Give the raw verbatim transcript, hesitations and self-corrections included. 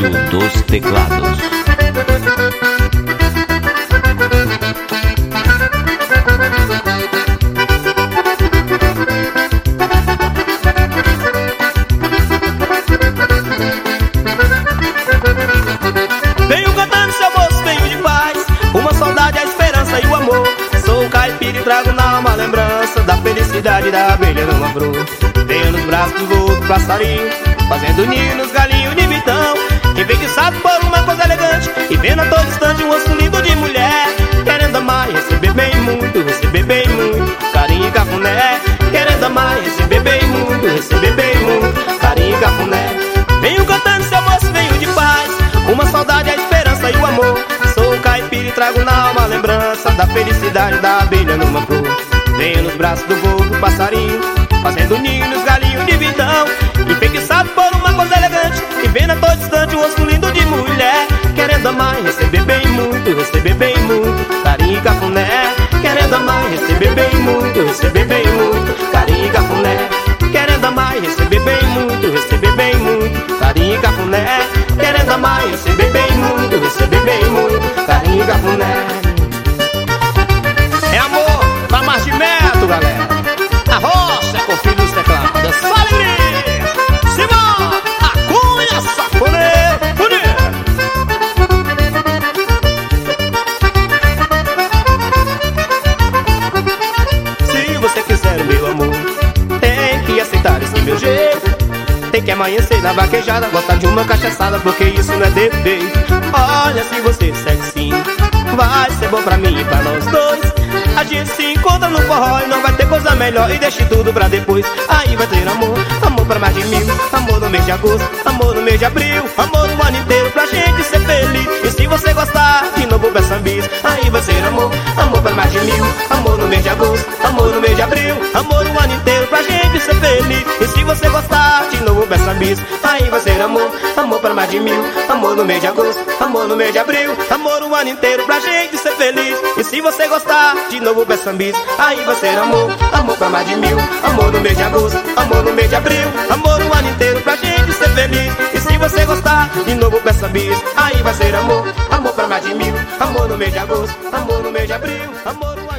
Caio dos Teclados. Venho cantando seu moço, venho de paz, uma saudade, a esperança e o amor. Sou caipira e trago na alma a lembrança da felicidade da abelha no lavro. Venho nos braços do voo do passarinho, fazendo ninho nos galinhos de vitão. Enfeitiçado por uma coisa elegante e vendo a todo instante um rosto lindo de mulher, querendo amar e receber bem muito, receber bem muito, carinho e cafuné. Querendo amar e receber bem muito, receber bem muito, carinho e cafuné. Venho cantando seu moço, venho de paz, uma saudade, a esperança e o amor. Sou caipira e trago na alma a lembrança da felicidade da abelha numa flor. Venho nos braços do voo do passarinho, fazendo ninho nos galinhos de vitão. Enfeitiçado por uma coisa elegante e vendo a todo instante um rosto lindo de mulher, querendo amar e receber bem muito, receber bem muito, carinho e cafuné. Querendo amar e receber bem muito, receber bem muito, carinho e cafuné. Querendo amar e receber bem muito, receber bem muito, carinho e cafuné. Querendo amar e receber bem muito, receber bem muito, carinho e cafuné. É amor pra mais de metro, galera. A rocha com filho dos teclados. Só alegria! Simão, a cunha, safoneiro, bonito! Se você quiser o meu amor, tem que aceitar esse meu jeito. Tem que amanhecer na vaquejada, gostar de uma cachaçada, porque isso não é defeito. Olha, se você segue sim, vai ser bom pra mim e pra nós dois. A gente se encontra no forró e não vai ter coisa melhor, e deixe tudo pra depois. Aí vai ter amor, amor pra mais de mil, amor no mês de agosto, amor no mês de abril, amor no ano inteiro pra gente ser feliz. E se você gostar, de novo peça bis. Aí vai ser amor, amor pra mais de mil, amor no mês de agosto, amor no mês de abril, amor no ano inteiro pra gente ser feliz. E se você gostar, de novo peça bis. Aí vai ser amor, amor pra mais de mil, amor no mês de agosto, amor no mês de abril, amor no ano inteiro pra gente ser feliz. E se você gostar, de novo peça bis. Aí vai ser amor, amor pra mais de mil, amor no mês de agosto, amor no mês de abril, amor no ano inteiro pra gente ser feliz. E se você gostar, de novo peça bis. Aí vai ser amor, amor pra mais de mil, amor no mês de agosto, amor no mês de abril, amor no